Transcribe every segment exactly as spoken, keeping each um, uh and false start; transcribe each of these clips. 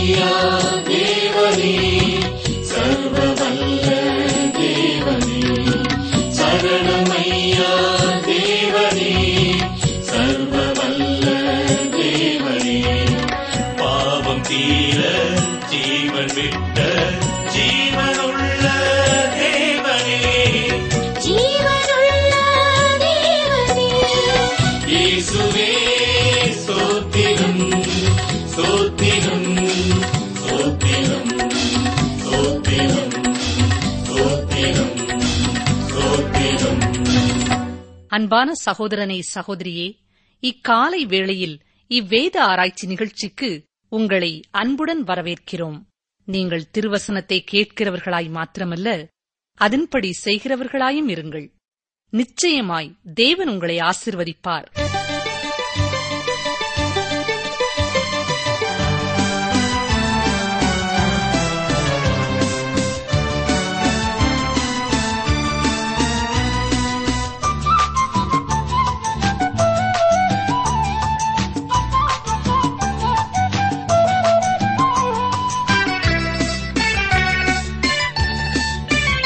சரணமையா தேவனே, சர்வவல்ல தேவனே, சரணமையா தேவனே, சர்வவல்ல தேவனே. பாவம் தீர ஜீவன் விட்ட ஜீவனுள்ள தேவனே, ஜீவனுள்ள தேவனே. இயேசுவே ஸ்தோத்திரம், ஸ்தோத்திரம், ஸ்தோத்திரம், ஸ்தோத்திரம், ஸ்தோத்திரம், ஸ்தோத்திரம். அன்பான சகோதரனே, சகோதரியே, இக்காலை வேளையில் இவ்வேத ஆராய்ச்சி நிகழ்ச்சிக்கு உங்களை அன்புடன் வரவேற்கிறோம். நீங்கள் திருவசனத்தை கேட்கிறவர்களாய் மாத்திரமல்ல, அதன்படி செய்கிறவர்களாயும் இருங்கள். நிச்சயமாய் தேவன் உங்களை ஆசீர்வதிப்பார்.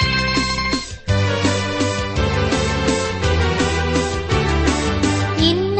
என்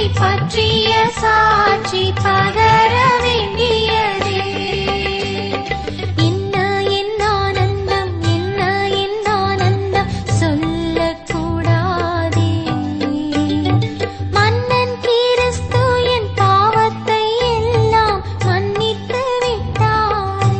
பற்றிய சாட்சி பகர வேண்டியதே. என்ன என்ன ஆனந்தம், என்ன என்ன ஆனந்தம் சொல்லக்கூடாதே. மன்னன் கிறிஸ்து என் பாவத்தை எல்லாம் மன்னித்து விட்டாரே.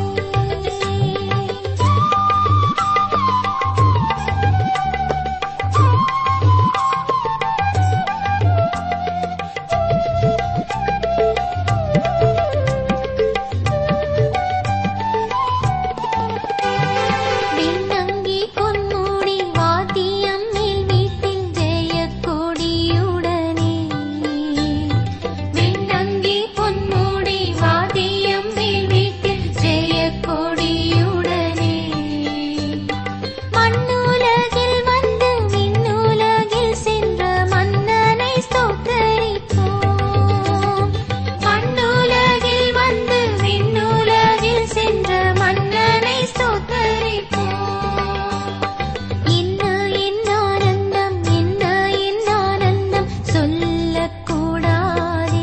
விண்ணங்கி பொன்முடி வாத்தியம் மேல் வீட்டில் ஜெயக்கொடியுடனே. விண்ணங்கி பொன்முடி வாத்தியம் மேல் வீட்டில் ஜெயக்கொடியுடனே. மண்ணுலகில் வந்து விண்ணுலகில் சென்ற மன்னனை ஸ்தோத்தரிப்போம். மண்ணுலகில் வந்து விண்ணுலகில் சென்ற மன்னனை ஸ்தோத்தரிப்போம். என்ன என்ன ஆனந்தம், என்ன என்ன ஆனந்தம் சொல்லக்கூடாதே.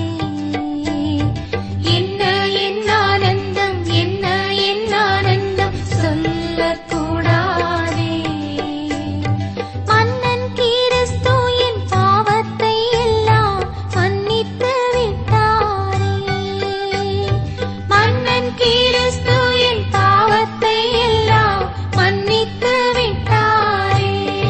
என்ன என்ன ஆனந்தம், என்ன என்ன ஆனந்தம் சொல்லக்கூடாதே. மன்னன் கிறிஸ்து என் பாவத்தை எல்லாம் மன்னித்து விட்டாரே. மன்னன் கிறிஸ்து என் பாவத்தை எல்லாம் மன்னித்து விட்டாரே.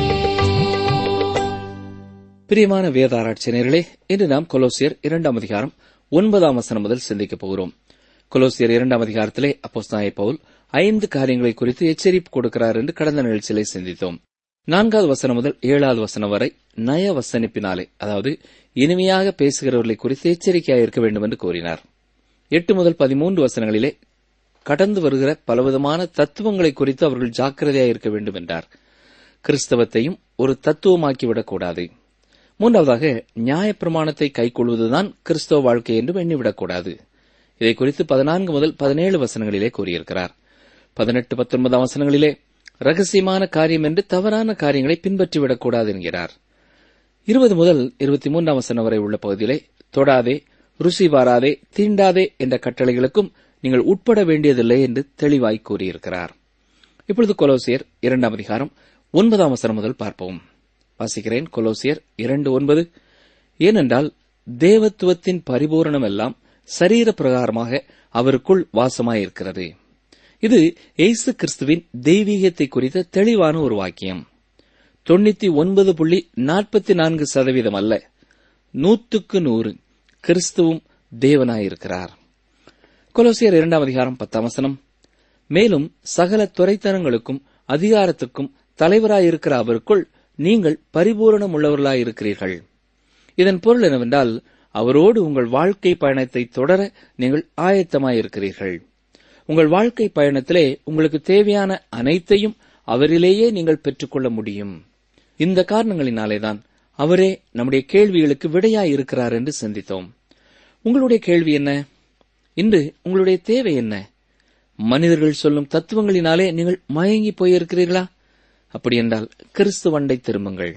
பிரியமான வேதாராய்ச்சியர்களே, இன்று நாம் கொலோசியர் இரண்டாம் அதிகாரம் ஒன்பதாம் வசனம் முதல் சிந்திக்கப் போகிறோம். கொலோசியர் இரண்டாம் அதிகாரத்திலே அப்போஸ்தலனாகிய பவுல் ஐந்து காரியங்களை குறித்து எச்சரிப்பு கொடுக்கிறார் என்று கடந்த நிகழ்ச்சியிலே சிந்தித்தோம். நான்காவது வசனம் முதல் ஏழாவது வசனம் வரை நய வசனிப்பினாலே, அதாவது இனிமையாக பேசுகிறவர்களை குறித்து எச்சரிக்கையாக இருக்க வேண்டும் என்று கூறினார். எட்டு முதல் பதிமூன்று வசனங்களிலே கடந்து வருகிற பலவிதமான தத்துவங்களை குறித்து அவர்கள் ஜாக்கிரதையாக இருக்க வேண்டும் என்றார். கிறிஸ்தவத்தையும் ஒரு தத்துவமாக்கிவிடக்கூடாது. மூன்றாவதாக நியாயப்பிரமாணத்தை கைக்கொள்வதுதான் கிறிஸ்தவ வாழ்க்கை என்று எண்ணிவிடக்கூடாது. இதை குறித்து பதினான்கு முதல் பதினேழு வசனங்களிலே கூறியிருக்கிறார். பதினெட்டு பத்தொன்பதாம் வசனங்களிலே ரகசியமான காரியம் என்று தவறான காரியங்களை பின்பற்றிவிடக்கூடாது என்கிறார். இருபது முதல் இருபத்தி மூன்றாம் வசனம் வரை உள்ள பகுதியிலே தொடாதே, ருசி பாராதே, தீண்டாதே என்ற கட்டளைகளுக்கும் நீங்கள் உட்பட வேண்டியதில்லை என்று தெளிவாய் கூறியிருக்கிறார். இப்பொழுது கொலோசியர் இரண்டாம் அதிகாரம் ஒன்பதாம் வசனம் முதல் பார்ப்போம். வாசிக்கிறேன். கொலோசியர் இரண்டு ஒன்பது. ஏனென்றால் தேவத்துவத்தின் பரிபூரணம் எல்லாம் சரீர பிரகாரமாக அவருக்குள் வாசமாயிருக்கிறது. இது இயேசு கிறிஸ்துவின் தெய்வீகத்தை குறித்த தெளிவான ஒரு வாக்கியம். தொண்ணூத்தி ஒன்பது புள்ளி நாற்பத்தி நான்கு சதவீதம் அல்ல, நூற்றுக்கு நூறு கிறிஸ்துவும் தேவனாயிருக்கிறார். கொலோசியர் இரண்டாம் அதிகாரம் பத்தாம் வசனம். மேலும் சகல துரைத்தனங்களுக்கும் அதிகாரத்துக்கும் தலைவராயிருக்கிற அவருக்குள் நீங்கள் பரிபூரணம் உள்ளவர்களாயிருக்கிறீர்கள். இதன் பொருள் என்னவென்றால், அவரோடு உங்கள் வாழ்க்கை பயணத்தை தொடர நீங்கள் ஆயத்தமாயிருக்கிறீர்கள். உங்கள் வாழ்க்கை பயணத்திலே உங்களுக்கு தேவையான அனைத்தையும் அவரிலேயே நீங்கள் பெற்றுக்கொள்ள முடியும். இந்த காரணங்களினாலேதான் அவரே நம்முடைய கேள்விகளுக்கு விடையாயிருக்கிறார் என்று சிந்தித்தோம். உங்களுடைய கேள்வி என்ன? இன்று உங்களுடைய தேவை என்ன? மனிதர்கள் சொல்லும் தத்துவங்களினாலே நீங்கள் மயங்கி போயிருக்கிறீர்களா? அப்படியென்றால் கிறிஸ்துவண்டை திரும்புங்கள்.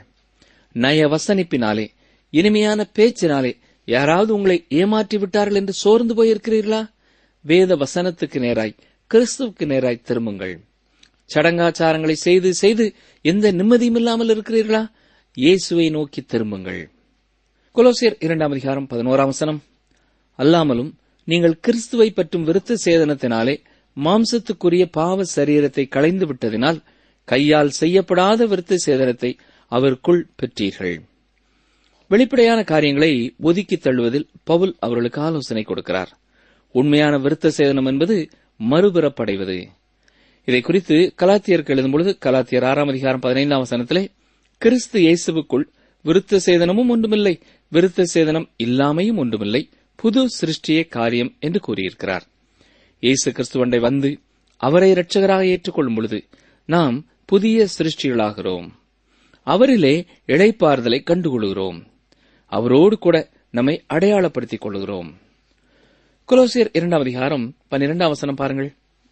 நய வசனிப்பினாலே, இனிமையான பேச்சினாலே யாராவது உங்களை ஏமாற்றி விட்டார்கள் என்று சோர்ந்து போயிருக்கிறீர்களா? வேத வசனத்துக்கு நேராய், கிறிஸ்துவுக்கு நேராய் திரும்புங்கள். சடங்காச்சாரங்களை செய்து செய்து எந்த நிம்மதியும் இல்லாமல் இருக்கிறீர்களா? இயேசுவை நோக்கி திரும்புங்கள். கொலோசியர் இரண்டாம் அதிகாரம் பதினோராம் வசனம். அல்லாமலும் நீங்கள் கிறிஸ்துவை பற்றும் விருத்த சேதனத்தினாலே மாம்சத்துக்குரிய பாவ சரீரத்தை களைந்து விட்டதினால் கையால் செய்யப்படாத விருத்த சேதனத்தை அவருக்குள் பெற்றீர்கள். வெளிப்படையான காரியங்களை ஒதுக்கித் தள்ளுவதில் பவுல் அவர்களுக்கு ஆலோசனை கொடுக்கிறார். உண்மையான விருத்த சேதனம் என்பது மறுபிறப்படைவது. இதை குறித்து கலாத்தியருக்கு எழுதும்பொழுது கலாத்தியர் ஆறாம் அதிகாரம் பதினைந்தாம் வசனத்திலே கிறிஸ்து இயேசுவுக்குள் விருத்த சேதனமும் ஒன்றுமில்லை, விருத்த சேதனம் இல்லாமையும் ஒன்றுமில்லை, புது சிருஷ்டியே காரியம் என்று கூறியிருக்கிறார். இயேசு கிறிஸ்துவண்டை வந்து அவரை இரட்சகராக ஏற்றுக்கொள்ளும் பொழுது நாம் புதிய சிருஷ்டிகளாகிறோம். அவரிலே இளைப்பாறுதலை கண்டுகொள்கிறோம். அவரோடு கூட நம்மை அடையாளப்படுத்திக் கொள்கிறோம். கொலோசியர் இரண்டாம் அதிகாரம் பன்னிரெண்டாம் வசனம் பாருங்கள்.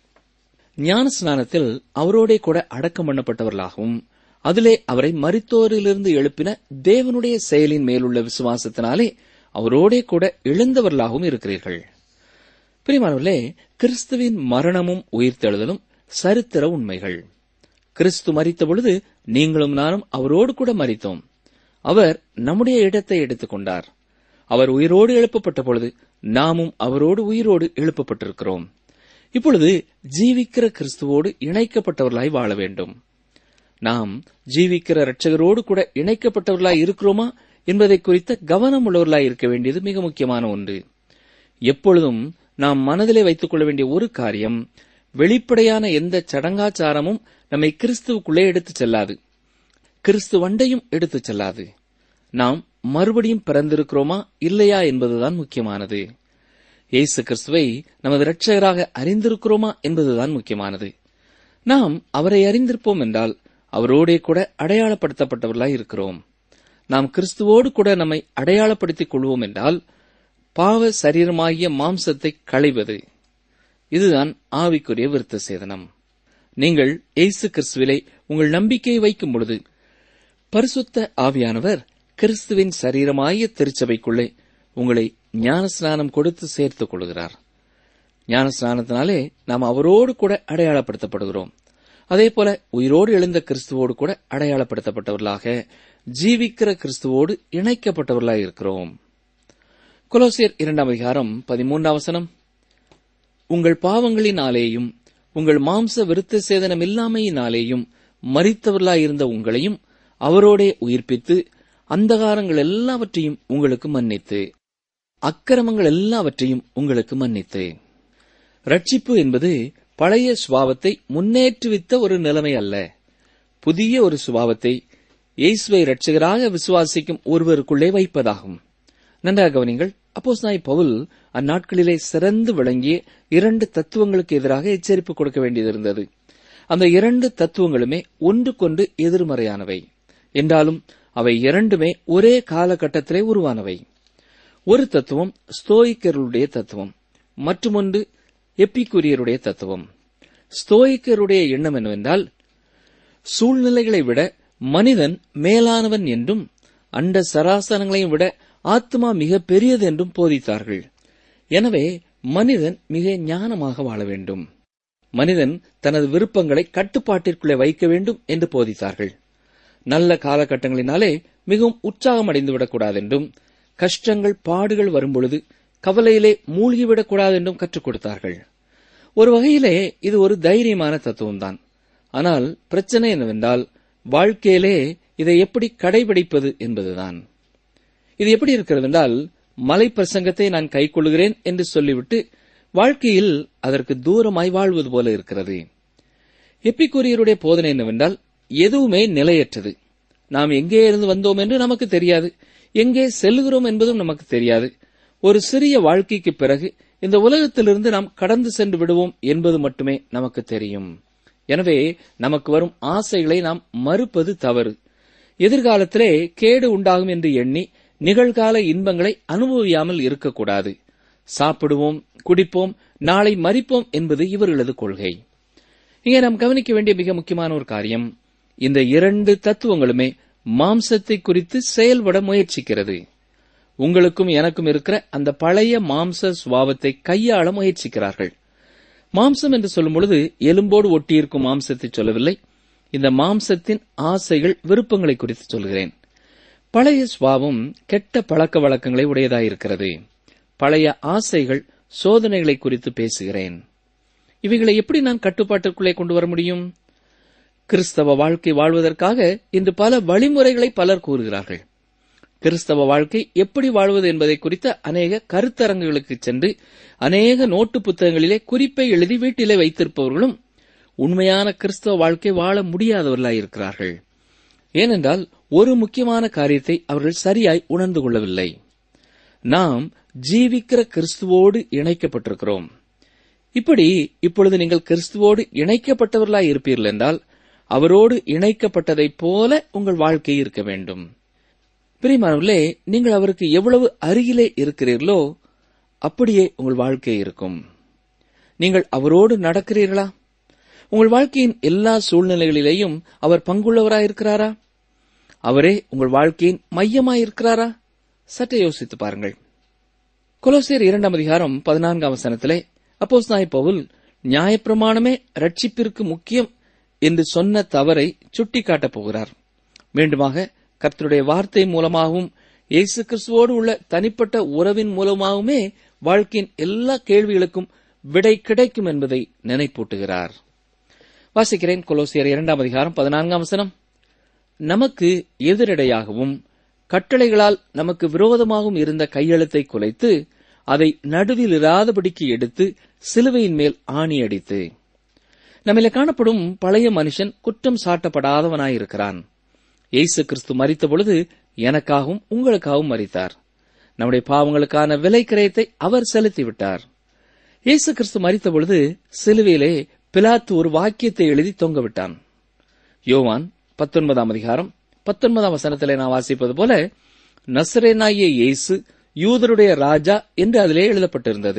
ஞான ஸ்நானத்தில் அவரோடே கூட அடக்கம் பண்ணப்பட்டவர்களாகவும் அதிலே அவரை மரித்தோரிலிருந்து எழுப்பின தேவனுடைய செயலின் மேலுள்ள விசுவாசத்தினாலே அவரோடே கூட எழுந்தவர்களாகவும் இருக்கிறீர்கள். பிரியமானவர்களே, கிறிஸ்துவின் மரணமும் உயிர்த்தெழுதலும் சரித்திர உண்மைகள். கிறிஸ்து மரித்த பொழுது நீங்களும் நானும் அவரோடு கூட மரித்தோம். அவர் நம்முடைய இடத்தை எடுத்துக் கொண்டார். அவர் உயிரோடு எழுப்பப்பட்ட பொழுது நாமும் அவரோடு உயிரோடு எழுப்பப்பட்டிருக்கிறோம். இப்பொழுது ஜீவிக்கிற கிறிஸ்துவோடு இணைக்கப்பட்டவர்களாய் வாழ வேண்டும். நாம் ஜீவிக்கிற இரட்சகரோடு கூட இணைக்கப்பட்டவர்களாய் இருக்கிறோமா என்பதை குறித்த கவனம் உள்ளவர்களாய் இருக்க வேண்டியது மிக முக்கியமான ஒன்று. எப்பொழுதும் நாம் மனதிலே வைத்துக் கொள்ள வேண்டிய ஒரு காரியம், வெளிப்படையான எந்த சடங்காச்சாரமும் நம்மை கிறிஸ்துவுக்குள்ளே எடுத்துச் செல்லாது, கிறிஸ்துவண்டையும் எடுத்துச் செல்லாது. நாம் மறுபடியும் பிறந்திருக்கிறோமா இல்லையா என்பதுதான் முக்கியமானது. இயேசு கிறிஸ்துவை நமது இரட்சகராக அறிந்திருக்கிறோமா என்பதுதான் முக்கியமானது. நாம் அவரை அறிந்திருப்போம் என்றால் அவரோடே கூட அடையாளப்படுத்தப்பட்டவர்களாய் இருக்கிறோம். நாம் கிறிஸ்துவோடு கூட நம்மை அடையாளப்படுத்திக் கொள்வோம் என்றால் பாவ சரீரமாகிய மாம்சத்தை களைவது, இதுதான் ஆவிக்குரிய விருத்த சேதனம். நீங்கள் இயேசு கிறிஸ்துவிலே உங்கள் நம்பிக்கையை வைக்கும் பொழுது பரிசுத்த ஆவியானவர் கிறிஸ்துவின் சரீரமாகிய திருச்சபைக்குள்ளே உங்களை ஞானஸ்நானம் கொடுத்து சேர்த்துக் கொள்கிறார். ஞானஸ்நானத்தினாலே நாம் அவரோடு கூட அடையாளப்படுத்தப்படுகிறோம். அதேபோல உயிரோடு எழுந்த கிறிஸ்துவோடு கூட அடையாளப்படுத்தப்பட்டவர்களாக ஜீவிக்கிற கிறிஸ்துவோடு இணைக்கப்பட்டவர்களாக இருக்கிறோம். கொலோசியர் இரண்டாம் அதிகாரம் பதிமூன்றாம் வசனம், உங்கள் பாவங்களினாலேயும் உங்கள் மாம்ச விருத்த சேதனம் இல்லாமையினாலேயும் மரித்தவர்களாயிருந்த உங்களையும் அவரோடே உயிர்ப்பித்து அந்தகாரங்கள் எல்லாவற்றையும் உங்களுக்கு மன்னித்து, அக்கிரமங்கள் எல்லாவற்றையும் உங்களுக்கு மன்னித்து. ரட்சிப்பு என்பது பழைய சுபாவத்தை முன்னேற்றுவித்த ஒரு நிலைமை அல்ல, புதிய ஒரு சுபாவத்தை இயேசுவை இரட்சகராக விசுவாசிக்கும் ஒருவருக்குள்ளே வைப்பதாகும். நன்றாக கவனிங்கள். அப்போஸ்தலனாகிய பவுல் அந்நாட்களிலே சிறந்து விளங்கிய இரண்டு தத்துவங்களுக்கு எதிராக எச்சரிப்பு கொடுக்க வேண்டியதிருந்தது. அந்த இரண்டு தத்துவங்களுமே ஒன்றுக்கொன்று எதிர்மறையானவை என்றாலும் அவை இரண்டுமே ஒரே காலகட்டத்திலே உருவானவை. ஒரு தத்துவம் ஸ்தோயிக்கருடைய தத்துவம், மற்றொன்று எப்பிக்கூரியருடைய தத்துவம். ஸ்தோயிக்கருடைய எண்ணம் என்னவென்றால், சூழ்நிலைகளை விட மனிதன் மேலானவன் என்றும் அண்ட சராசரங்களையும் விட ஆத்மா மிக பெரியது என்றும் போதித்தார்கள். எனவே மனிதன் மிக ஞானமாக வாழ வேண்டும், மனிதன் தனது விருப்பங்களை கட்டுப்பாட்டிற்குள்ளே வைக்க வேண்டும் என்று போதித்தார்கள். நல்ல காலகட்டங்களினாலே மிகவும் உற்சாகம் அடைந்துவிடக்கூடாது என்றும், கஷ்டங்கள் பாடுகள் வரும்பொழுது கவலையிலே மூழ்கிவிடக்கூடாது என்றும் கற்றுக் கொடுத்தார்கள். ஒரு வகையிலே இது ஒரு தைரியமான தத்துவம்தான். ஆனால் பிரச்சனை என்னவென்றால், வாழ்க்கையிலே இதை எப்படி கடைபிடிப்பது என்பதுதான். இது எப்படி இருக்கிறது என்றால், மலை பிரசங்கத்தை நான் கைக்கொள்கிறேன் என்று சொல்லிவிட்டு வாழ்க்கையில் அதற்கு தூரமாய் வாழ்வது போல இருக்கிறது. எப்பிக்கூரியருடைய போதனை என்னவென்றால், எதுவுமே நிலையற்றது. நாம் எங்கே இருந்து வந்தோம் என்று நமக்கு தெரியாது, எங்கே செல்கிறோம் என்பதும் நமக்கு தெரியாது. ஒரு சிறிய வாழ்க்கைக்கு பிறகு இந்த உலகத்திலிருந்து நாம் கடந்து சென்று விடுவோம் என்பது மட்டுமே நமக்கு தெரியும். எனவே நமக்கு வரும் ஆசைகளை நாம் மறுப்பது தவறு. எதிர்காலத்திலே கேடு உண்டாகும் என்று எண்ணி நிகழ்கால இன்பங்களை அனுபவியாமல் இருக்கக்கூடாது. சாப்பிடுவோம், குடிப்போம், நாளை மரிப்போம் என்பது இவர்களது கொள்கை. இங்கே நாம் கவனிக்க வேண்டிய மிக முக்கியமான ஒரு காரியம், இந்த இரண்டு தத்துவங்களுமே மாம்சத்தை குறித்து செயல்பட முயற்சிக்கிறது. உங்களுக்கும் எனக்கும் இருக்கிற அந்த பழைய மாம்ச சுபாவத்தை கையாள முயற்சிக்கிறார்கள். மாம்சம் என்று சொல்லும் பொழுது எலும்போடு ஒட்டியிருக்கும் மாம்சத்தை சொல்லவில்லை, இந்த மாம்சத்தின் ஆசைகள், விருப்பங்களை குறித்து சொல்கிறேன். பழைய சுபாவம் கெட்ட பழக்க வழக்கங்களை உடையதாயிருக்கிறது. பழைய ஆசைகள், சோதனைகளை குறித்து பேசுகிறேன். இவைகளை எப்படி நான் கட்டுப்பாட்டிற்குள்ளே கொண்டு வர முடியும்? கிறிஸ்தவ வாழ்க்கை வாழ்வதற்காக இன்று பல வழிமுறைகளை பலர் கூறுகிறார்கள். கிறிஸ்தவ வாழ்க்கை எப்படி வாழ்வது என்பதை குறித்த அநேக கருத்தரங்குகளுக்கு சென்று அநேக நோட்டு புத்தகங்களிலே குறிப்பை எழுதி வீட்டிலே வைத்திருப்பவர்களும் உண்மையான கிறிஸ்தவ வாழ்க்கை வாழ முடியாதவர்களாயிருக்கிறார்கள். ஏனென்றால் ஒரு முக்கியமான காரியத்தை அவர்கள் சரியாய் உணர்ந்து கொள்ளவில்லை. நாம் ஜீவிக்கிற கிறிஸ்துவோடு இணைக்கப்பட்டிருக்கிறோம். இப்படி இப்பொழுது நீங்கள் கிறிஸ்துவோடு இணைக்கப்பட்டவர்களாய் இருப்பீர்கள் என்றால் அவரோடு இணைக்கப்பட்டதைப் போல உங்கள் வாழ்க்கை இருக்க வேண்டும். பிரியமானவர்களே, நீங்கள் அவருக்கு எவ்வளவு அருகிலே இருக்கிறீர்களோ அப்படியே உங்கள் வாழ்க்கை இருக்கும். நீங்கள் அவரோடு நடக்கிறீர்களா? உங்கள் வாழ்க்கையின் எல்லா சூழ்நிலைகளிலேயும் அவர் பங்குள்ளவராயிருக்கிறாரா? அவரே உங்கள் வாழ்க்கையின் மையமாயிருக்கிறாரா? சற்றே யோசித்து பாருங்கள். கொலோசியர் இரண்டாம் அதிகாரம் பதினான்காம் வசனத்திலே அப்போஸ்தலனாகிய பவுல் நியாயப்பிரமாணமே ரட்சிப்பிற்கு முக்கியம் என்று சொன்ன தவறை சுட்டிக்காட்டப் போகிறார். மீண்டுமாக கர்த்தருடைய வார்த்தை மூலமாகவும் இயேசு கிறிஸ்துவோடு உள்ள தனிப்பட்ட உறவின் மூலமாகவுமே வாழ்க்கையின் எல்லா கேள்விகளுக்கும் விடை கிடைக்கும் என்பதை நினைப்பூட்டுகிறார். வாசிக்கிறேன். கொலோசியர் இரண்டாம் அதிகாரம் பதினான்காம் வசனம். நமக்கு எதிரடையாகவும் கட்டளைகளால் நமக்கு விரோதமாகவும் இருந்த கையெழுத்தை குலைத்து அதை நடுவில் இராதபடிக்கு எடுத்து சிலுவையின் மேல் ஆணி அடித்து. நம்மிலே காணப்படும் பழைய மனுஷன் குற்றம் சாட்டப்படாதவனாயிருக்கிறான். இயேசு கிறிஸ்து மரித்த பொழுது எனக்காகவும் உங்களுக்காகவும் மரித்தார். நம்முடைய பாவங்களுக்கான விலை கிரயத்தை அவர் செலுத்திவிட்டார். இயேசு கிறிஸ்து மரித்த பொழுது சிலுவையிலே பிலாத்து ஒரு வாக்கியத்தை எழுதி தொங்கவிட்டான். யோவான் பத்தொன்பதாம் அதிகாரம் பத்தொன்பதாம் வசனத்திலே நான் வாசிப்பது போல, நசரேனாகிய இயேசு யூதருடைய ராஜா என்று அதிலே எழுதப்பட்டிருந்தது.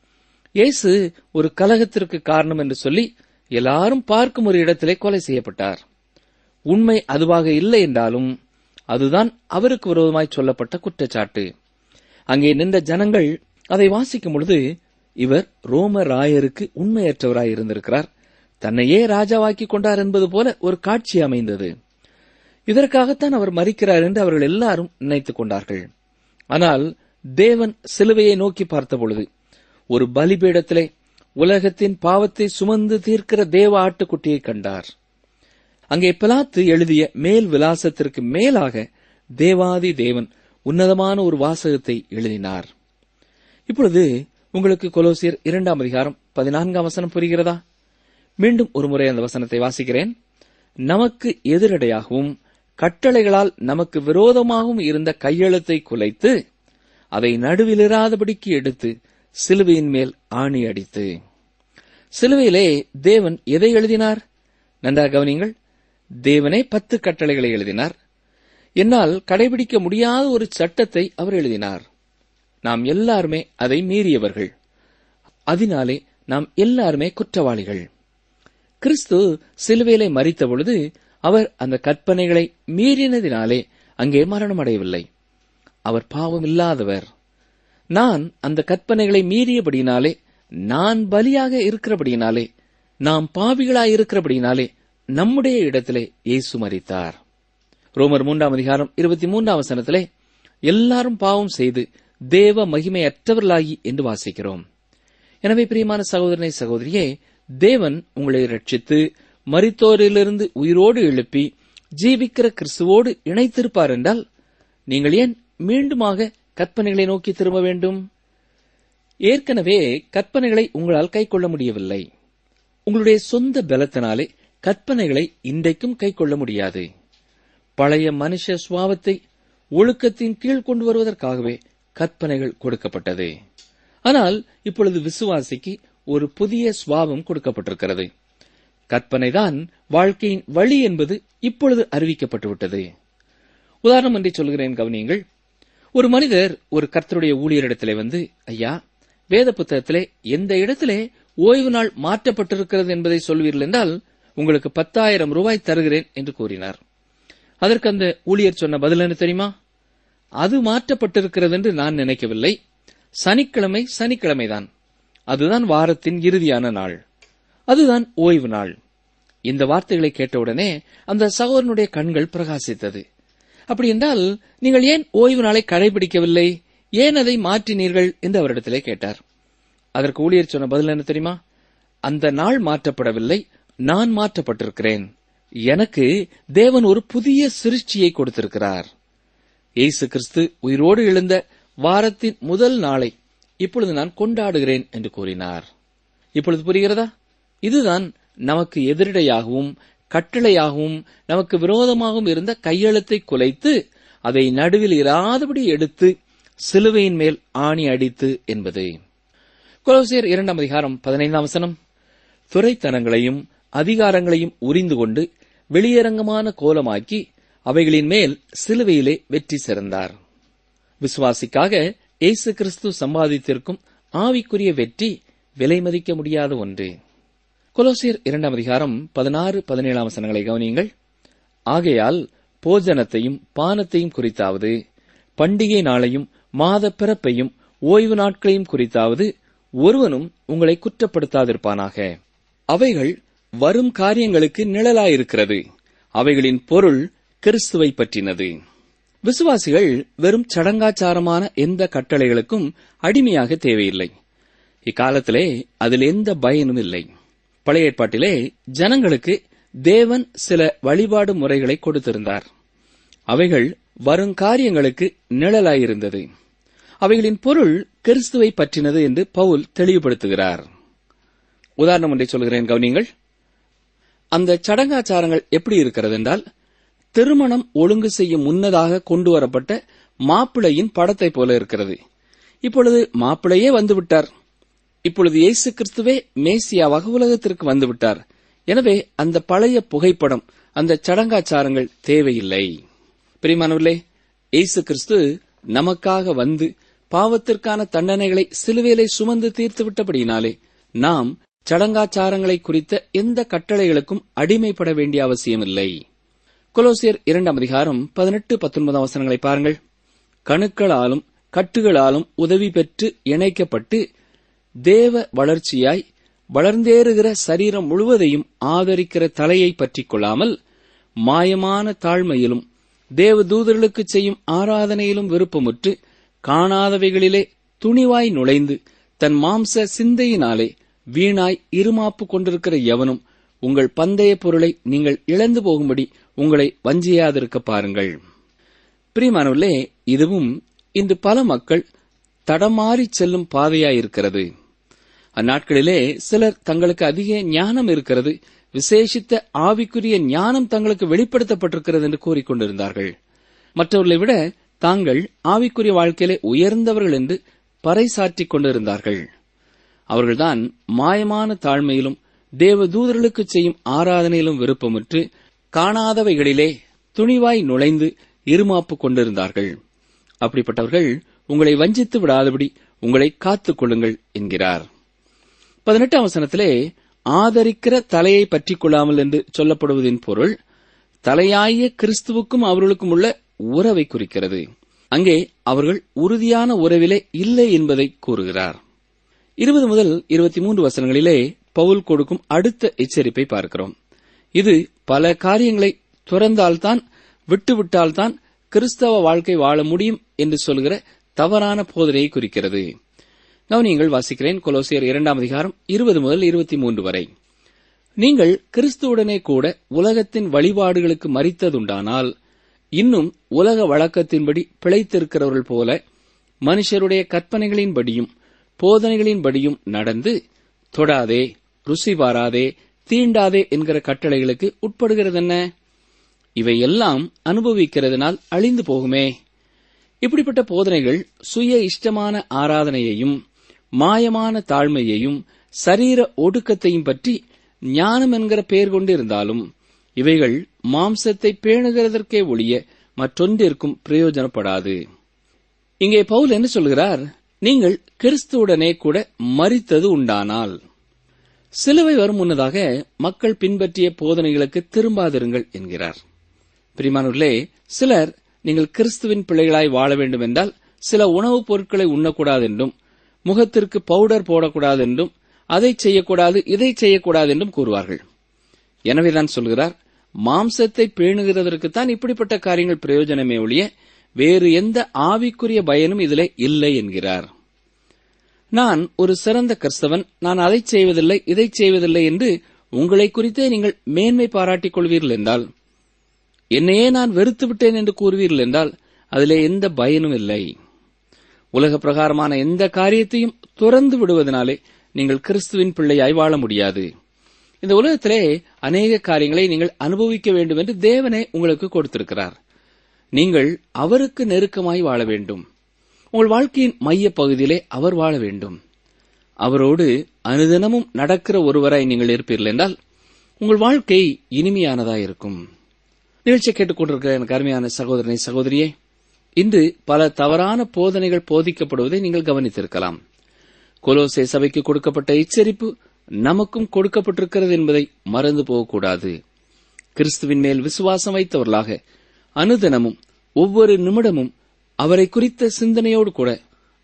இயேசு ஒரு கலகத்திற்கு காரணம் என்று சொல்லி எல்லாரும் பார்க்கும் ஒரு இடத்திலே கொலை செய்யப்பட்டார். உண்மை அதுவாக இல்லை என்றாலும் அதுதான் அவருக்கு விரோதமாய் சொல்லப்பட்ட குற்றச்சாட்டு. அங்கே நின்ற ஜனங்கள் அதை வாசிக்கும் பொழுது, இவர் ரோம ராயருக்கு உண்மையற்றவராய் இருந்திருக்கிறார், தன்னையே ராஜாவாக்கிக் கொண்டார் என்பது போல ஒரு காட்சி அமைந்தது. இதற்காகத்தான் அவர் மரிக்கிறார் என்று அவர்கள் எல்லாரும் நினைத்துக் கொண்டார்கள். ஆனால் தேவன் சிலுவையை நோக்கி பார்த்த பொழுது ஒரு பலிபீடத்திலே உலகத்தின் பாவத்தை சுமந்து தீர்க்கிற தேவ ஆட்டுக்குட்டியை கண்டார். அங்கே பிலாத்து எழுதிய மேல் விலாசத்திற்கு மேலாக தேவாதி தேவன் உன்னதமான ஒரு வாசகத்தை எழுதினார். இப்பொழுது உங்களுக்கு கொலோசியர் இரண்டாம் அதிகாரம் பதினான்காம் வசனம் புரிகிறதா? மீண்டும் ஒருமுறை அந்த வசனத்தை வாசிக்கிறேன். நமக்கு எதிரடையாகவும் கட்டளைகளால் நமக்கு விரோதமாகவும் இருந்த கையெழுத்தை குலைத்து அதை நடுவிலிராதபடிக்கு எடுத்து சிலுவையின் மேல் ஆணி அடித்து. சிலுவையிலே தேவன் எதை எழுதினார்? நன்றாக கவனியுங்கள். தேவனே பத்து கட்டளைகளை எழுதினார். என்னால் கடைபிடிக்க முடியாத ஒரு சட்டத்தை அவர் எழுதினார். நாம் எல்லாருமே அதை மீறியவர்கள். அதனாலே நாம் எல்லாருமே குற்றவாளிகள். கிறிஸ்து சிலுவையிலே மரித்த பொழுது அவர் அந்த கற்பனைகளை மீறினதினாலே அங்கே மரணம் அடையவில்லை. அவர் பாவம் இல்லாதவர். நான் அந்த கற்பனைகளை மீறியபடியினாலே, நான் பலியாக இருக்கிறபடியினாலே, நாம் பாவிகளாய் இருக்கிறபடியினாலே நம்முடைய இடத்திலே இயேசு மரித்தார். ரோமர் மூன்றாம் அதிகாரம் இருபத்தி மூன்றாம் வசனத்திலே எல்லாரும் பாவம் செய்து தேவ மகிமையற்றவர்களாகி என்று வாசிக்கிறோம். எனவே பிரியமான சகோதரனை சகோதரியே, தேவன் உங்களை ரட்சித்து மரித்தோரிலிருந்து உயிரோடு எழுப்பி ஜீவிக்கிற கிறிஸ்துவோடு இணைத்திருப்பார் என்றால் நீங்கள் ஏன் மீண்டுமாக கற்பனைகளை நோக்கி திரும்ப வேண்டும்? ஏற்கனவே கற்பனைகளை உங்களால் கைக்கொள்ள முடியவில்லை. உங்களுடைய சொந்த பலத்தினாலே கற்பனைகளை இன்றைக்கும் கைக்கொள்ள முடியாது. பழைய மனுஷ சுபாவத்தை ஒழுக்கத்தின் கீழ் கொண்டு வருவதற்காகவே கற்பனைகள் கொடுக்கப்பட்டது. ஆனால் இப்பொழுது விசுவாசிக்கு ஒரு புதிய சுபாவம் கொடுக்கப்பட்டிருக்கிறது. கற்பனைதான் வாழ்க்கையின் வழி என்பது இப்பொழுது அறிவிக்கப்பட்டுவிட்டது. உதாரணம் என்று சொல்கிறேன், கவனியுங்கள். ஒரு மனிதர் ஒரு கர்த்தருடைய ஊழியரிடத்திலே வந்து, ஐயா, வேத புத்தகத்திலே எந்த இடத்திலே ஓய்வு நாள் மாற்றப்பட்டிருக்கிறது என்பதை சொல்வீர்கள் என்றால் உங்களுக்கு பத்தாயிரம் ரூபாய் தருகிறேன் என்று கூறினார். அதற்கு அந்த ஊழியர் சொன்ன பதில் என்ன தெரியுமா? அது மாற்றப்பட்டிருக்கிறது என்று நான் நினைக்கவில்லை. சனிக்கிழமை சனிக்கிழமைதான், அதுதான் வாரத்தின் இறுதியான நாள், அதுதான் ஓய்வு நாள். இந்த வார்த்தைகளை கேட்டவுடனே அந்த சகோதரனுடைய கண்கள் பிரகாசித்தது. அப்படி என்றால் நீங்கள் ஏன் ஓய்வு நாளை கடைபிடிக்கவில்லை, ஏன் அதை மாற்றினீர்கள் என்று அவரிடத்திலே கேட்டார். அதற்கு ஊழியர் சொன்ன பதில் என்ன தெரியுமா? அந்த நாள் மாற்றப்படவில்லை, நான் மாற்றப்பட்டிருக்கிறேன். எனக்கு தேவன் ஒரு புதிய சிருஷ்டியை கொடுத்திருக்கிறார். இயேசு கிறிஸ்து உயிரோடு எழுந்த வாரத்தின் முதல் நாளை இப்பொழுது நான் கொண்டாடுகிறேன் என்று கூறினார். இப்பொழுது புரிகிறதா? இதுதான் நமக்கு எதிரடையாகவும் கட்டளையாகவும் நமக்கு விரோதமாகவும் இருந்த கையெழுத்தை குலைத்து அதை நடுவில் இராதபடி எடுத்து சிலுவையின் மேல் ஆணி அடித்து என்பது. கொலோசியர் இரண்டாம் அதிகாரம் பதினைந்தாம் வசனம். துரைத்தனங்களையும் அதிகாரங்களையும் உரிந்து கொண்டு வெளியரங்கமான கோலமாக்கி அவைகளின் மேல் சிலுவையிலே வெற்றி சிறந்தார். விசுவாசிக்காக இயேசு கிறிஸ்து சம்பாதித்திருக்கும் ஆவிக்குரிய வெற்றி விலை மதிக்க முடியாத ஒன்று. கொலோசியர் இரண்டாம் அதிகாரம் பதினாறு பதினேழாம் வசனங்களை கவனியுங்கள். ஆகையால் போஜனத்தையும் பானத்தையும் குறித்தாவது பண்டிகை நாளையும் மாத பிறப்பையும் ஓய்வு நாட்களையும் குறித்தாவது ஒருவனும் உங்களை குற்றப்படுத்தாதிருப்பானாக. அவைகள் வரும் காரியங்களுக்கு நிழலாயிருக்கிறது. அவைகளின் பொருள் கிறிஸ்துவை பற்றினது. விசுவாசிகள் வெறும் சடங்காச்சாரமான எந்த கட்டளைகளுக்கும் அடிமையாக தேவையில்லை. இக்காலத்திலே அதில் எந்த பயனும் இல்லை. பழைய ஏற்பாட்டிலே ஜனங்களுக்கு தேவன் சில வழிபாடு முறைகளை கொடுத்திருந்தார். அவைகள் வருங்காரியங்களுக்கு நிழலாயிருந்தது. அவைகளின் பொருள் கிறிஸ்துவை பற்றினது என்று பவுல் தெளிவுபடுத்துகிறார். உதாரணம் ஒன்றை சொல்கிறேன், கவனியுங்கள். அந்த சடங்காச்சாரங்கள் எப்படி இருக்கிறது என்றால், திருமணம் ஒழுங்கு செய்யும் முன்னதாக கொண்டு வரப்பட்ட மாப்பிள்ளையின் படத்தை போல இருக்கிறது. இப்பொழுது மாப்பிள்ளையே வந்துவிட்டார். இப்பொழுது இயேசு கிறிஸ்துவே மேசியாவாக உலகத்திற்கு வந்துவிட்டார். எனவே அந்த பழைய புகைப்படம், அந்த சடங்காச்சாரங்கள் தேவையில்லை. பிரியமானவர்களே, இயேசு கிறிஸ்து நமக்காக வந்து பாவத்திற்கான தண்டனைகளை சிலுவையிலே சுமந்து தீர்த்து விட்டபடியினாலே நாம் சடங்காச்சாரங்களை குறித்த எந்த கட்டளைகளுக்கும் அடிமைப்பட வேண்டிய அவசியமில்லை. கொலோசியர் இரண்டாம் அதிகாரம் பதினெட்டு பத்தொன்பதாம் வசனங்களை பாருங்கள். கணுக்களாலும் கட்டுகளாலும் உதவி பெற்று இணைக்கப்பட்டு தேவ வளர்ச்சியாய் வளர்ந்தேறுகிற சரீரம் முழுவதையும் ஆதரிக்கிற தலையை பற்றிக் கொள்ளாமல் மாயமான தாழ்மையிலும் தேவ தூதர்களுக்கு செய்யும் ஆராதனையிலும் விருப்பமுற்று காணாதவைகளிலே துணிவாய் நுழைந்து தன் மாம்ச சிந்தையினாலே வீணாய் இருமாப்பு கொண்டிருக்கிற எவனும் உங்கள் பந்தய பொருளை நீங்கள் இழந்து போகும்படி உங்களை வஞ்சியாதிருக்க பாருங்கள். பிரியமானவர்களே, இதுவும் இன்று பல மக்கள் தடமாறி செல்லும் பாதையாயிருக்கிறது. அந்நாட்களிலே சிலர் தங்களுக்கு அதிக ஞானம் இருக்கிறது, விசேஷித்த ஆவிக்குரிய ஞானம் தங்களுக்கு வெளிப்படுத்தப்பட்டிருக்கிறது என்று கூறிக்கொண்டிருந்தார்கள். மற்றவர்களை விட தாங்கள் ஆவிக்குரிய வாழ்க்கையிலே உயர்ந்தவர்கள் என்று பறைசாற்றிக் கொண்டிருந்தார்கள். அவர்கள்தான் மாயமான தாழ்மையிலும் தேவ தூதர்களுக்கு செய்யும் ஆராதனையிலும் விருப்பமுற்று காணாதவைகளிலே துணிவாய் நுழைந்து இருமாப்பு கொண்டிருந்தார்கள். அப்படிப்பட்டவர்கள் உங்களை வஞ்சித்து விடாதபடி உங்களை காத்துக் கொள்ளுங்கள் என்கிறார். பதினெட்டாம் வசனத்திலே ஆதரிக்கிற தலையை பற்றிக் கொள்ளாமல் என்று சொல்லப்படுவதின் பொருள் தலையாய கிறிஸ்துவுக்கும் அவர்களுக்கும் உள்ள உறவை குறிக்கிறது. அங்கே அவர்கள் உறுதியான உறவிலே இல்லை என்பதை கூறுகிறார். இருபது முதல் இருபத்தி மூன்று வசனங்களிலே பவுல் கொடுக்கும் அடுத்த எச்சரிப்பை பார்க்கிறோம். இது பல காரியங்களை துறந்தால்தான், விட்டுவிட்டால்தான் கிறிஸ்தவ வாழ்க்கை வாழ முடியும் என்று சொல்கிற தவறான போதனையை குறிக்கிறது. கவனியங்கள், வாசிக்கிறேன். கொலோசியர் இரண்டாம் அதிகாரம் இருபது முதல் இருபத்தி மூன்று வரை. நீங்கள் கிறிஸ்துவுடனே கூட உலகத்தின் வழிபாடுகளுக்கு மரித்ததுண்டானால் இன்னும் உலக வழக்கத்தின்படி பிழைத்திருக்கிறவர்கள் போல மனுஷருடைய கற்பனைகளின்படியும் போதனைகளின்படியும் நடந்து தொடாதே, ருசி பாராதே, தீண்டாதே என்கிற கட்டளைகளுக்கு உட்படுகிறதென்ன? இவையெல்லாம் அனுபவிக்கிறதுனால் அழிந்து போகுமே. இப்படிப்பட்ட போதனைகள் சுய இஷ்டமான ஆராதனையையும் மாயமான தாழ்மையையும் சரீர ஒடுக்கத்தையும் பற்றி ஞானம் என்கிற பெயர் கொண்டிருந்தாலும் இவைகள் மாம்சத்தை பேணுகிறதற்கே ஒழிய மற்றொன்றிற்கும் பிரயோஜனப்படாது. இங்கே பவுல் என்ன சொல்கிறார்? நீங்கள் கிறிஸ்துவுடனே கூட மரித்தது உண்டானால். சிலுவை வரும் முன்னதாக மக்கள் பின்பற்றிய போதனைகளுக்கு திரும்பாதிருங்கள் என்கிறார். பிரியமானவர்களே, சிலர் நீங்கள் கிறிஸ்துவின் பிள்ளைகளாய் வாழ வேண்டும் என்றால் சில உணவுப் பொருட்களை உண்ணக்கூடாது என்றும், முகத்திற்கு பவுடர் போடக்கூடாது என்றும், அதை செய்யக்கூடாது இதை செய்யக்கூடாது என்றும் கூறுவார்கள். எனவேதான் சொல்கிறார், மாம்சத்தை பேணுகிறதற்குத்தான் இப்படிப்பட்ட காரியங்கள் பிரயோஜனமே ஒழிய வேறு எந்த ஆவிக்குரிய பயனும் இதிலே இல்லை என்கிறார். நான் ஒரு சிறந்த கிறிஸ்தவன், நான் அதை செய்வதில்லை இதை செய்வதில்லை என்று உங்களை குறித்தே நீங்கள் மேன்மை பாராட்டிக் கொள்வீர்கள் என்றால், என்னையே நான் வெறுத்து விட்டேன் என்று கூறுவீர்கள் என்றால் அதிலே எந்த பயனும் இல்லை. உலக பிரகாரமான எந்த காரியத்தையும் துறந்து விடுவதனாலே நீங்கள் கிறிஸ்துவின் பிள்ளையாய் வாழ முடியாது. இந்த உலகத்திலே அநேக காரியங்களை நீங்கள் அனுபவிக்க வேண்டும் என்று தேவனே உங்களுக்கு கொடுத்திருக்கிறார். நீங்கள் அவருக்கு நெருக்கமாய் வாழ வேண்டும். உங்கள் வாழ்க்கையின் மைய பகுதியிலே அவர் வாழ வேண்டும். அவரோடு அனுதினமும் நடக்கிற ஒருவராய் நீங்கள் இருப்பீர்கள் என்றால் உங்கள் வாழ்க்கை இனிமையானதாயிருக்கும். நிகழ்ச்சியை கேட்டுக்கொண்டிருக்கிற எனக்கு அருமையான சகோதரனை சகோதரியே, இன்று பல தவறான போதனைகள் போதிக்கப்படுவதை நீங்கள் கவனித்திருக்கலாம். கொலோசே சபைக்கு கொடுக்கப்பட்ட எச்சரிப்பு நமக்கும் கொடுக்கப்பட்டிருக்கிறது என்பதை மறந்து போகக்கூடாது. கிறிஸ்துவின் மேல் விசுவாசம் வைத்தவர்களாக அனுதினமும் ஒவ்வொரு நிமிடமும் அவரை குறித்த சிந்தனையோடு கூட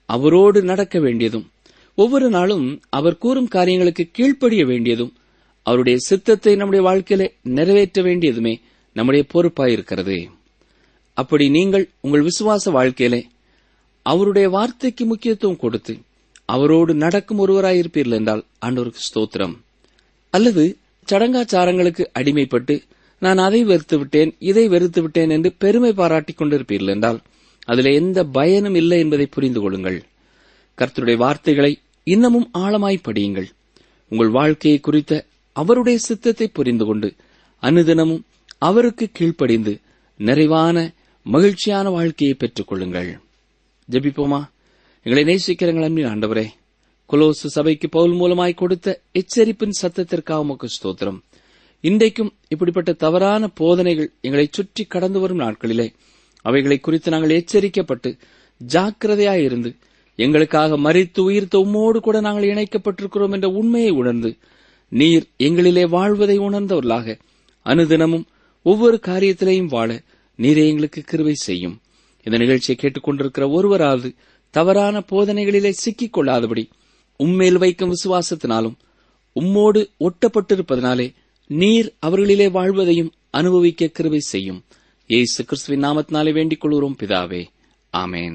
அவரோடு நடக்க வேண்டியதும், ஒவ்வொரு நாளும் அவர் கூறும் காரியங்களுக்கு கீழ்ப்படிய வேண்டியதும், அவருடைய சித்தத்தை நம்முடைய வாழ்க்கையிலே நிறைவேற்ற வேண்டியதுமே நம்முடைய பொறுப்பாயிருக்கிறது. அப்படி நீங்கள் உங்கள் விசுவாச வாழ்க்கையிலே அவருடைய வார்த்தைக்கு முக்கியத்துவம் கொடுத்து அவரோடு நடக்கும் ஒருவராயிருப்பீர்கள் என்றால் ஆண்டவருக்கு ஸ்தோத்திரம். அல்லது சடங்காச்சாரங்களுக்கு அடிமைப்பட்டு நான் அதை வெறுத்து விட்டேன், இதை வெறுத்து விட்டேன் என்று பெருமை பாராட்டிக் கொண்டிருப்பீர்கள் என்றால் அதில் எந்த பயனும் இல்லை என்பதை புரிந்து கொள்ளுங்கள். கர்த்தருடைய வார்த்தைகளை இன்னமும் ஆழமாய் படியுங்கள். உங்கள் வாழ்க்கையை குறித்த அவருடைய சித்தத்தை புரிந்து கொண்டு அனுதினமும் அவருக்கு கீழ்ப்படிந்து நிறைவான மகிழ்ச்சியான வாழ்க்கையை பெற்றுக் கொள்ளுங்கள். ஜெபிப்போமா. எங்களை நேசிக்கிறங்கள் அன்பின் ஆண்டவரே, கொலோசு சபைக்கு பவுல் மூலமாய் கொடுத்த எச்சரிப்பின் சத்தத்திற்காக உமக்கு ஸ்தோத்திரம். இன்றைக்கும் இப்படிப்பட்ட தவறான போதனைகள் எங்களை சுற்றி கடந்து வரும் நாட்களிலே அவைகளை குறித்து நாங்கள் எச்சரிக்கப்பட்டு ஜாக்கிரதையாயிருந்து எங்களுக்காக மரித்து உயிர்த்த உம்மோடு கூட நாங்கள் இணைக்கப்பட்டிருக்கிறோம் என்ற உண்மையை உணர்ந்து நீர் எங்களிலே வாழ்வதை உணர்ந்தவர்களாக அனுதினமும் ஒவ்வொரு காரியத்திலேயும் வாழ நீரே எங்களுக்கு கிருபை செய்யும். இந்த நிகழ்ச்சியை கேட்டுக்கொண்டிருக்கிற ஒருவராவது தவறான போதனைகளிலே சிக்கிக் கொள்ளாதபடி உம்மேல் வைக்கும் விசுவாசத்தினாலும் உம்மோடு ஒட்டப்பட்டிருப்பதனாலே நீர் அவர்களிலே வாழ்வதையும் அனுபவிக்க கிருபை செய்யும். இயேசு கிறிஸ்துவின் நாமத்தினாலே வேண்டிக் கொள்கிறோம் பிதாவே, ஆமேன்.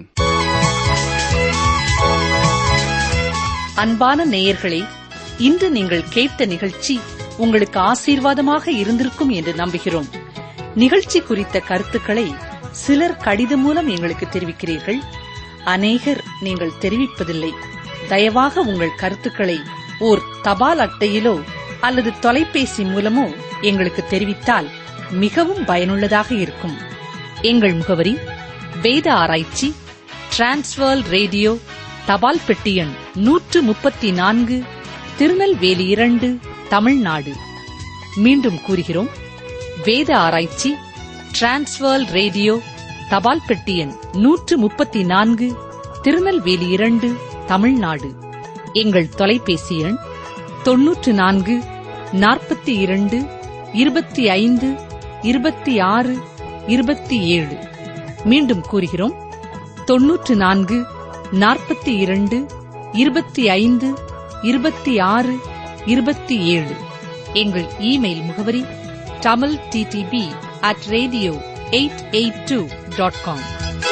அன்பான நேயர்களே, இன்று நீங்கள் கேட்ட நிகழ்ச்சி உங்களுக்கு ஆசீர்வாதமாக இருந்திருக்கும் என்று நம்புகிறோம். நிகழ்ச்சி குறித்த கருத்துக்களை சிலர் கடிதம் மூலம் எங்களுக்கு தெரிவிக்கிறீர்கள். அநேகர் நீங்கள் தெரிவிப்பதில்லை. தயவாக உங்கள் கருத்துக்களை ஓர் தபால் அட்டையிலோ அல்லது தொலைபேசி மூலமோ எங்களுக்கு தெரிவித்தால் மிகவும் பயனுள்ளதாக இருக்கும். எங்கள் முகவரி: வேத ஆராய்ச்சி, டிரான்ஸ்வர்ல்ட் ரேடியோ, தபால் பெட்டி எண் நூற்று முப்பத்தி நான்கு, திருநெல்வேலி இரண்டு, தமிழ்நாடு. மீண்டும் கூறுகிறோம், வேத ஆராய்ச்சி, டிரான்ஸ்வர்ல்ட் ரேடியோ, தபால் பெட்டி எண் நூற்று முப்பத்தி நான்கு, திருநெல்வேலி இரண்டு, தமிழ்நாடு. எங்கள் தொலைபேசி எண் தொன்னூற்று நான்கு நாற்பத்தி இரண்டு இருபத்தி ஐந்து இருபத்தி ஆறு இருபத்தி ஏழு. மீண்டும் கூறுகிறோம், தொன்னூற்று நான்கு நாற்பத்தி இரண்டு இருபத்தி ஐந்து இருபத்தி ஆறு இருபத்தி ஏழு. எங்கள் இமெயில் முகவரி Tamil DTP at radio eight eight two dot com.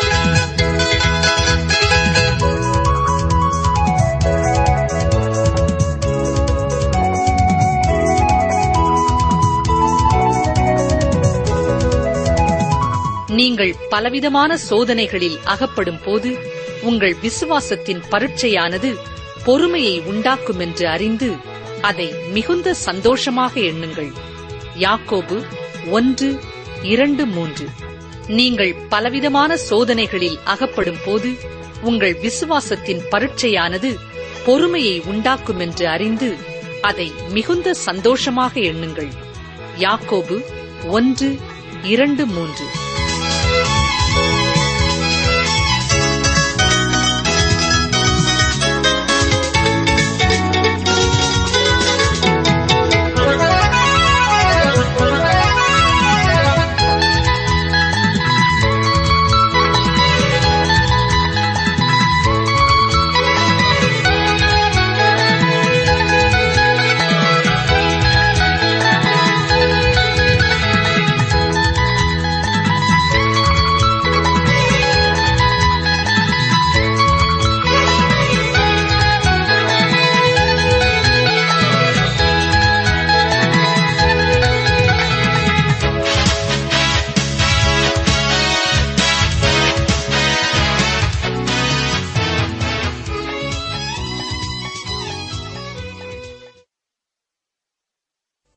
நீங்கள் பலவிதமான சோதனைகளில் அகப்படும் போது உங்கள் விசுவாசத்தின் பரீட்சையானது பொறுமையை உண்டாக்கும் என்று அறிந்து அதை மிகுந்த சந்தோஷமாக எண்ணுங்கள். யாக்கோபு ஒன்று இரண்டு மூன்று. நீங்கள் பலவிதமான சோதனைகளில் அகப்படும் போது உங்கள் விசுவாசத்தின் பரீட்சையானது பொறுமையை உண்டாக்கும் என்று அறிந்து அதை மிகுந்த சந்தோஷமாக எண்ணுங்கள். யாக்கோபு ஒன்று இரண்டு மூன்று.